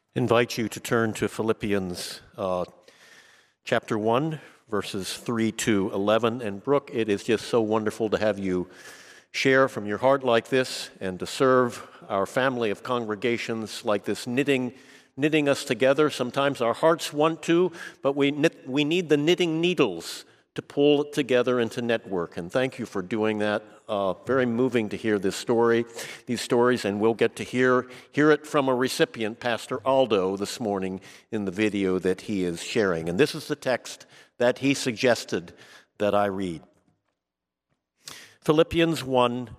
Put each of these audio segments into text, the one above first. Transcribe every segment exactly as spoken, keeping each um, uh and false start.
Invite you to turn to Philippians uh, chapter one, verses three to eleven. And Brooke, it is just so wonderful to have you share from your heart like this and to serve our family of congregations like this, knitting knitting us together. Sometimes our hearts want to, but we knit, we need the knitting needles to pull it together into network. And thank you for doing that. Uh, very moving to hear this story, these stories, and we'll get to hear hear it from a recipient, Pastor Aldo, this morning in the video that he is sharing. And this is the text that he suggested that I read. Philippians one,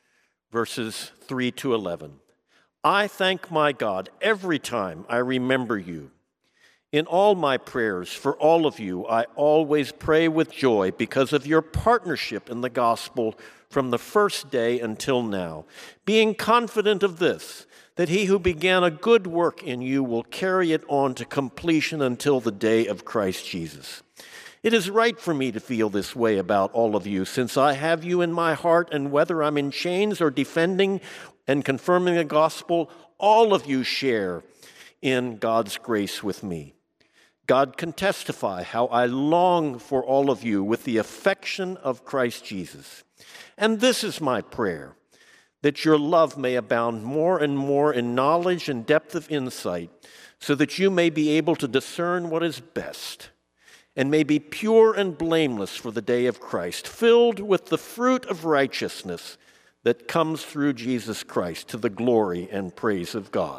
verses three to eleven. I thank my God every time I remember you. In all my prayers for all of you, I always pray with joy because of your partnership in the gospel from the first day until now, being confident of this, that he who began a good work in you will carry it on to completion until the day of Christ Jesus. It is right for me to feel this way about all of you, since I have you in my heart, and whether I'm in chains or defending and confirming the gospel, all of you share in God's grace with me. God can testify how I long for all of you with the affection of Christ Jesus. And this is my prayer, that your love may abound more and more in knowledge and depth of insight, so that you may be able to discern what is best, and may be pure and blameless for the day of Christ, filled with the fruit of righteousness that comes through Jesus Christ to the glory and praise of God.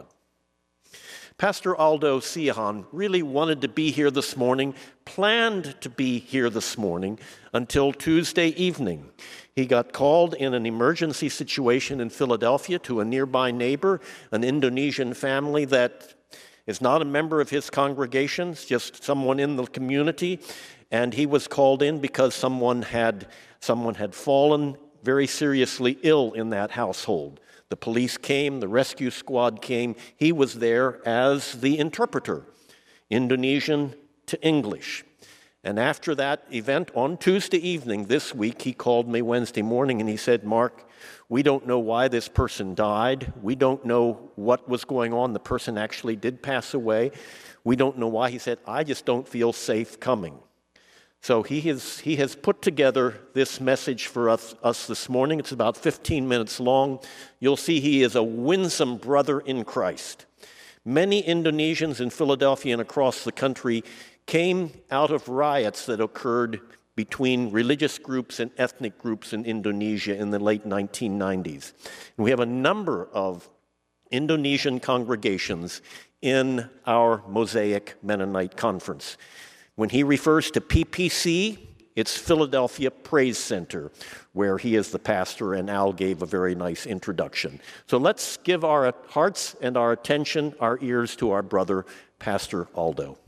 Pastor Aldo Siahan really wanted to be here this morning, planned to be here this morning until Tuesday evening. He got called in an emergency situation in Philadelphia to a nearby neighbor, an Indonesian family that is not a member of his congregation, it's just someone in the community, and he was called in because someone had someone had fallen very seriously ill in that household. The police came, the rescue squad came. He was there as the interpreter, Indonesian to English. And after that event on Tuesday evening this week, he called me Wednesday morning and he said, Mark, we don't know why this person died. We don't know what was going on. The person actually did pass away. We don't know why. He said, I just don't feel safe coming. So he has, he has put together this message for us, us this morning. It's about fifteen minutes long. You'll see he is a winsome brother in Christ. Many Indonesians in Philadelphia and across the country came out of riots that occurred between religious groups and ethnic groups in Indonesia in the late nineteen nineties. And we have a number of Indonesian congregations in our Mosaic Mennonite Conference. When he refers to P P C, it's Philadelphia Praise Center, where he is the pastor, and Al gave a very nice introduction. So let's give our hearts and our attention, our ears to our brother, Pastor Aldo.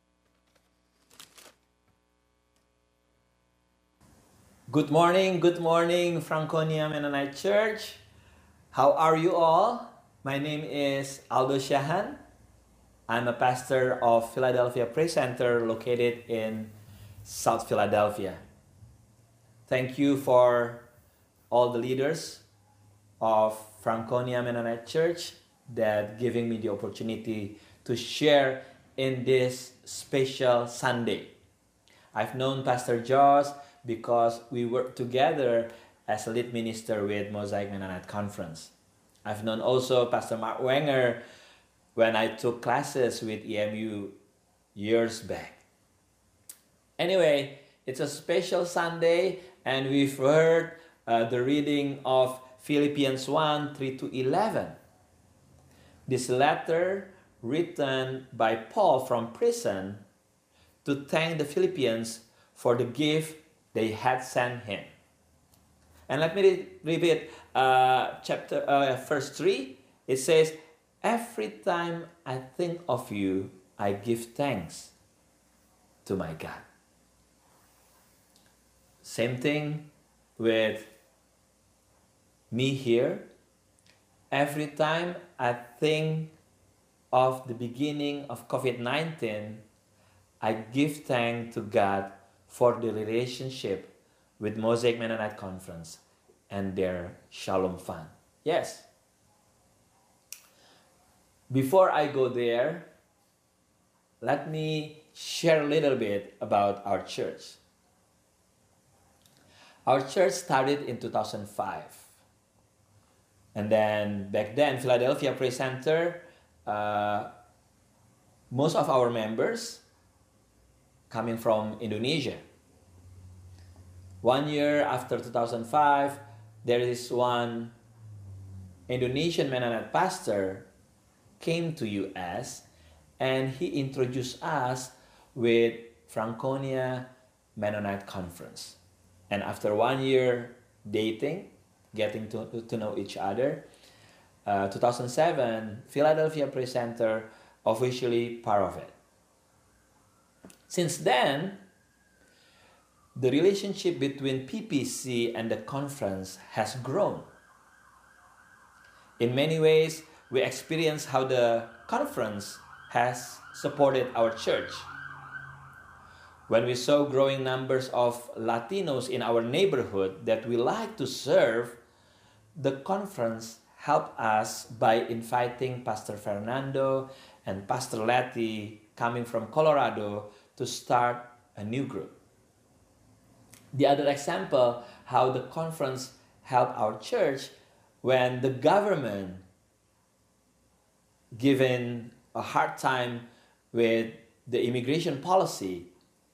Good morning, good morning, Franconia Mennonite Church. How are you all? My name is Aldo Siahan. I'm a pastor of Philadelphia Praise Center located in South Philadelphia. Thank you for all the leaders of Franconia Mennonite Church that giving me the opportunity to share in this special Sunday. I've known Pastor Josh because we work together as a lead minister with Mosaic Mennonite Conference. I've known also Pastor Mark Wenger when I took classes with E M U years back. Anyway, it's a special Sunday and we've heard uh, the reading of Philippians one, three to eleven. This letter written by Paul from prison to thank the Philippians for the gift they had sent him. And let me read uh, chapter uh, verse three. It says, every time I think of you, I give thanks to my God. Same thing with me here. Every time I think of the beginning of COVID nineteen, I give thanks to God for the relationship with Mosaic Mennonite Conference and their Shalom Fund. Yes. before I go there, let me share a little bit about our church. Our church started in two thousand five. And then back then, Philadelphia Praise Center, uh, most of our members coming from Indonesia. One year after two thousand five, there is one Indonesian Mennonite pastor came to U S and he introduced us with Franconia Mennonite Conference. And after one year dating, getting to, to know each other, uh, two thousand seven, Philadelphia Praise Center officially part of it. Since then, the relationship between P P C and the conference has grown. In many ways, we experience how the conference has supported our church. When we saw growing numbers of Latinos in our neighborhood that we like to serve, the conference helped us by inviting Pastor Fernando and Pastor Letty coming from Colorado to start a new group. The other example, how the conference helped our church when the government given a hard time with the immigration policy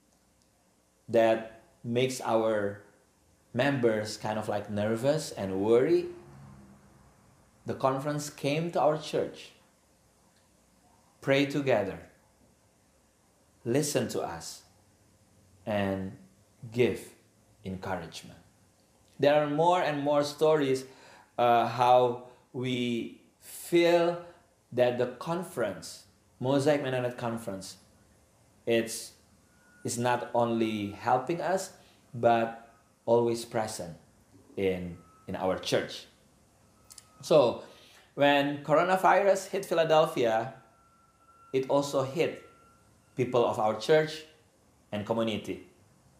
that makes our members kind of like nervous and worried. The conference came to our church, prayed together, listen to us, and give encouragement. There are more and more stories uh, how we feel that the conference, Mosaic Mennonite Conference, it's, it's not only helping us, but always present in, in our church. So when coronavirus hit Philadelphia, it also hit people of our church and community.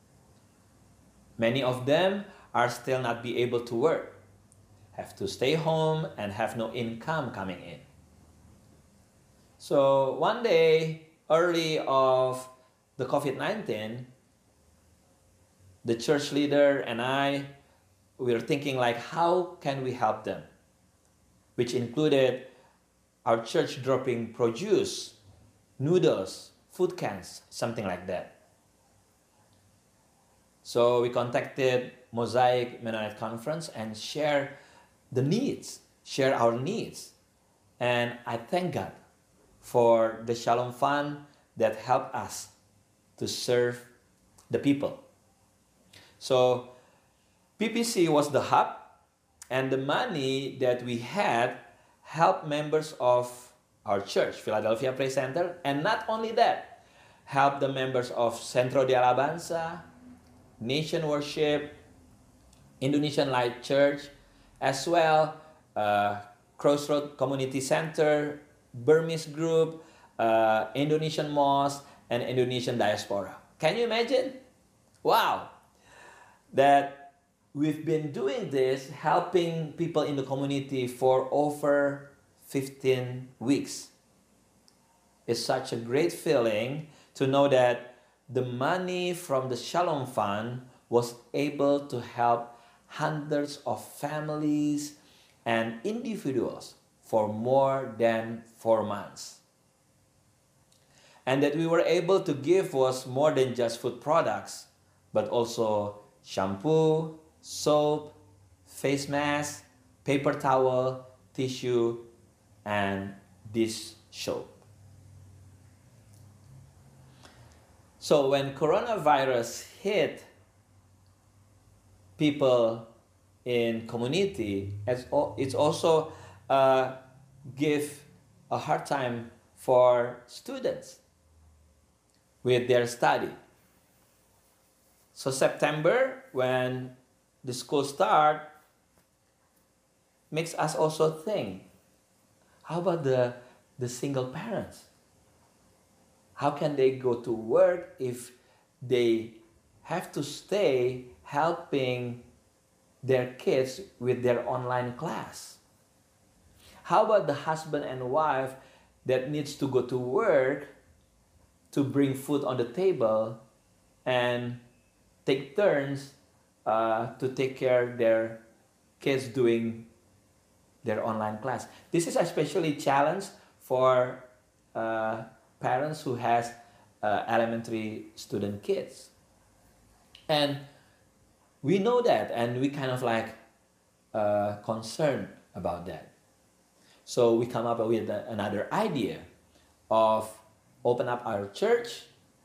Many of them are still not be able to work, have to stay home and have no income coming in. So one day, early of the COVID nineteen, the church leader and I, we were thinking like, how can we help them? Which included our church dropping produce, noodles, food cans, something like that. So we contacted Mosaic Mennonite Conference and share the needs, share our needs. And I thank God for the Shalom Fund that helped us to serve the people. So P P C was the hub, and the money that we had helped members of our church, Philadelphia Praise Center, and not only that, helped the members of Centro de Alabanza, Nation Worship, Indonesian Light Church, as well uh, Crossroad Community Center, Burmese Group, uh, Indonesian Mosque, and Indonesian Diaspora. Can you imagine? Wow! That we've been doing this, helping people in the community for over fifteen weeks. It's such a great feeling to know that the money from the Shalom Fund was able to help hundreds of families and individuals for more than four months. And that we were able to give was more than just food products, but also shampoo, soap, face mask, paper towel, tissue, and dish soap. So when coronavirus hit people in community, it's also uh, give a hard time for students with their study. So September, when the school start, makes us also think, how about the, the single parents? How can they go to work if they have to stay helping their kids with their online class? How about the husband and wife that needs to go to work to bring food on the table and take turns uh, to take care of their kids doing their online class. This is especially challenge for uh, parents who has uh, elementary student kids. And we know that, and we kind of like uh, concerned about that. So we come up with a, another idea of open up our church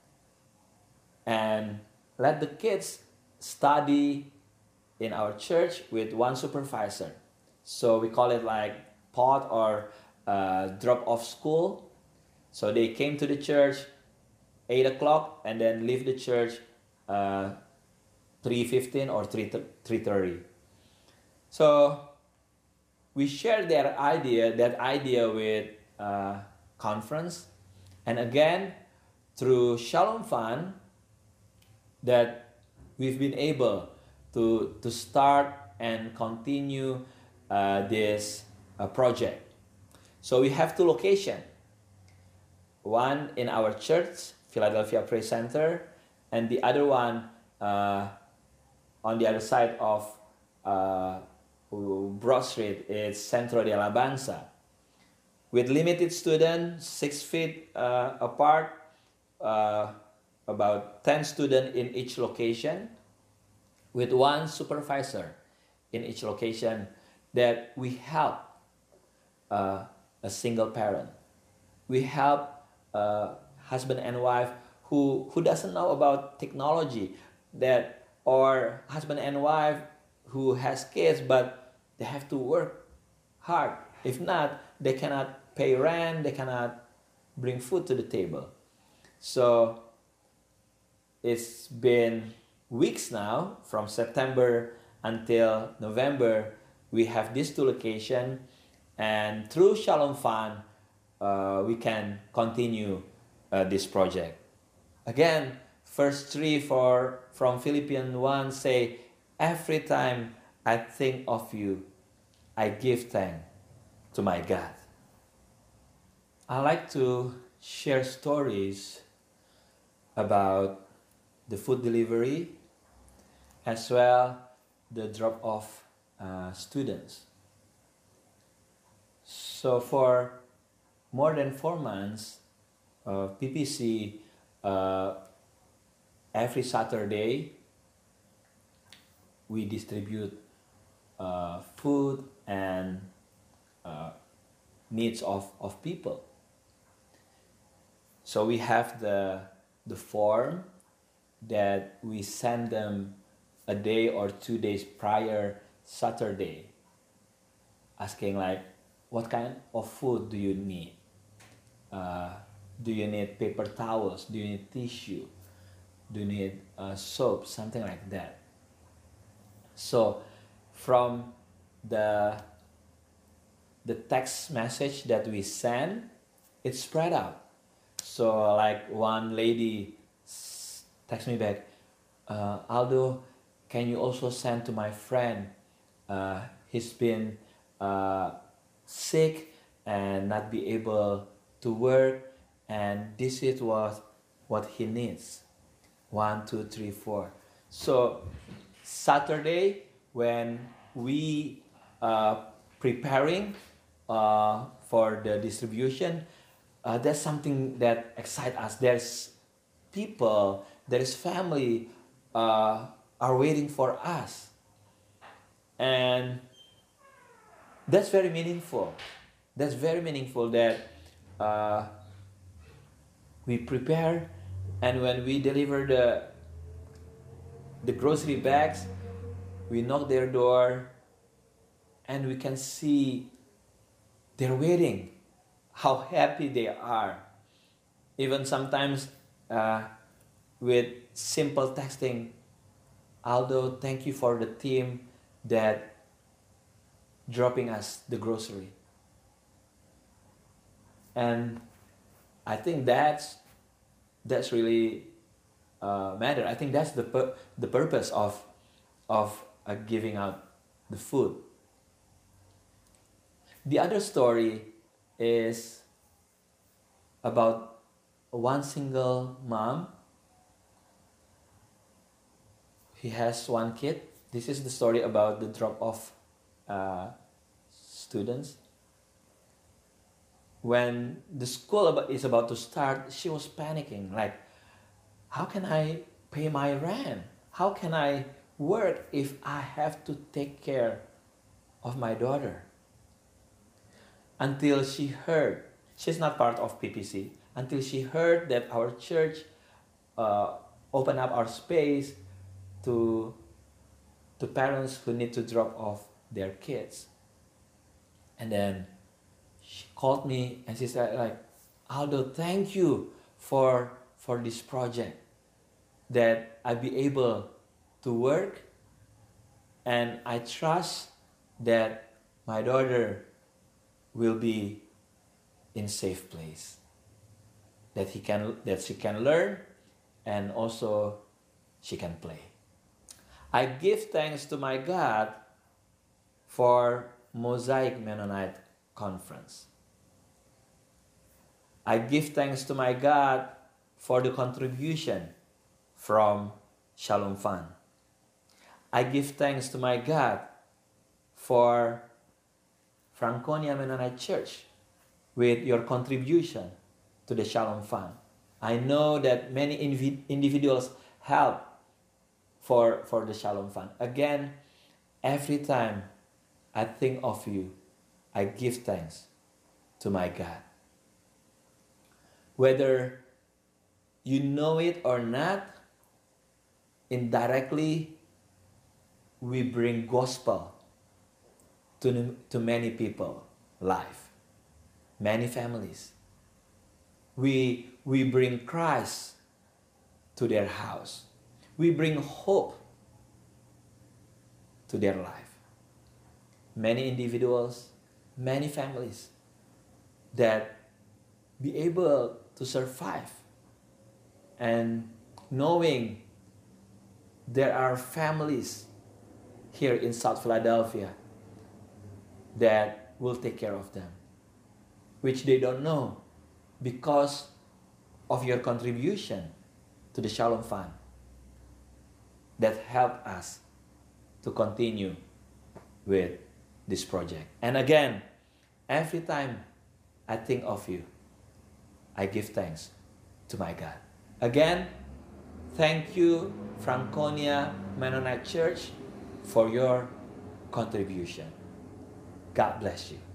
and let the kids study in our church with one supervisor. So we call it like pod or uh, drop off school. So they came to the church eight o'clock and then leave the church uh, three fifteen or three thirty. So we shared their idea, that idea with uh, conference, and again through Shalom Fund that we've been able to to start and continue uh, this uh, project. So we have two locations, one in our church, Philadelphia Praise Center, and the other one uh, on the other side of uh, Broad Street is Centro de Alabanza. With limited students, six feet uh, apart, uh, about ten students in each location, with one supervisor in each location, that we help uh, a single parent. We help uh, husband and wife who, who doesn't know about technology, that or husband and wife who has kids but they have to work hard. If not, they cannot pay rent, they cannot bring food to the table. So it's been weeks now, from September until November, we have these two locations, and through Shalom Fund, uh, we can continue uh, this project. Again, verse three for, from Philippians one say, every time I think of you, I give thanks to my God. I like to share stories about the food delivery as well the drop-off uh, students. So for more than four months, uh, P P C uh, every Saturday we distribute uh, food and uh, needs of, of people. So we have the the form that we send them a day or two days prior Saturday, asking like, what kind of food do you need? Uh, do you need paper towels? Do you need tissue? Do you need uh, soap? Something like that. So from the the text message that we send, it's spread out. So like one lady text me back, uh, Aldo, can you also send to my friend? Uh, he's been uh, sick and not be able to work, and this is what what he needs. One, two, three, four. So Saturday when we uh, preparing uh, for the distribution, uh, that's something that excites us. There's people, there is family uh, are waiting for us, and that's very meaningful. That's very meaningful that uh, we prepare, and when we deliver the the grocery bags, we knock their door, and we can see they're waiting, how happy they are. Even sometimes uh, with simple texting, Aldo, thank you for the team that dropping us the grocery. And I think that's that's really uh, matter. I think that's the pur- the purpose of of uh, giving out the food. The other story is about one single mom. He has one kid. This is the story about the drop-off uh, students. When the school is about to start, she was panicking, like, how can I pay my rent? How can I work if I have to take care of my daughter? Until she heard, she's not part of P P C, until she heard that our church uh, opened up our space to, to parents who need to drop off their kids. And then she called me and she said, like, Aldo, thank you for, for this project, that I be able to work, and I trust that my daughter will be in safe place, that he can that she can learn, and also she can play. I give thanks to my God for Mosaic Mennonite Conference. I give thanks to my God for the contribution from Shalom Fund. I give thanks to my God for Franconia Mennonite Church with your contribution to the Shalom Fund. I know that many invi- individuals help for, for the Shalom Fund. Again, every time I think of you, I give thanks to my God. Whether you know it or not, indirectly, we bring gospel to, to many people, life, many families. We, we bring Christ to their house. We bring hope to their life. Many individuals, many families that be able to survive, and knowing there are families here in South Philadelphia that will take care of them, which they don't know because of your contribution to the Shalom Fund that helped us to continue with this project. And again, every time I think of you, I give thanks to my God. Again, thank you, Franconia Mennonite Church, for your contribution. God bless you.